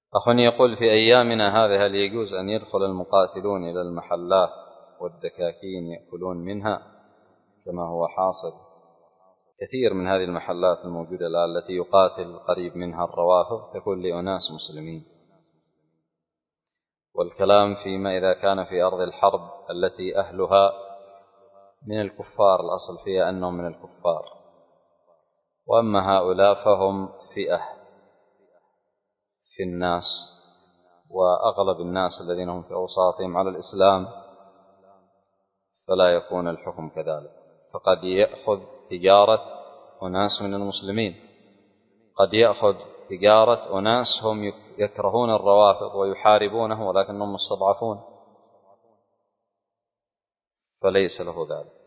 أخ يقول: في أيامنا هذه هل يجوز أن يدخل المقاتلون إلى المحلات والدكاكين يأكلون منها كما هو حاصل؟ كثير من هذه المحلات الموجودة الآن التي يقاتل قريب منها الروافض تكون لأناس مسلمين، والكلام فيما إذا كان في أرض الحرب التي أهلها من الكفار، الأصل فيها أنهم من الكفار، وأما هؤلاء فهم فئة في الناس، وأغلب الناس الذين هم في أوساطهم على الإسلام فلا يكون الحكم كذلك. فقد يأخذ تجارة أناس من المسلمين، قد يأخذ تجارة أناس هم يكرهون الروافض ويحاربونه ولكنهم مستضعفون، فليس له ذلك.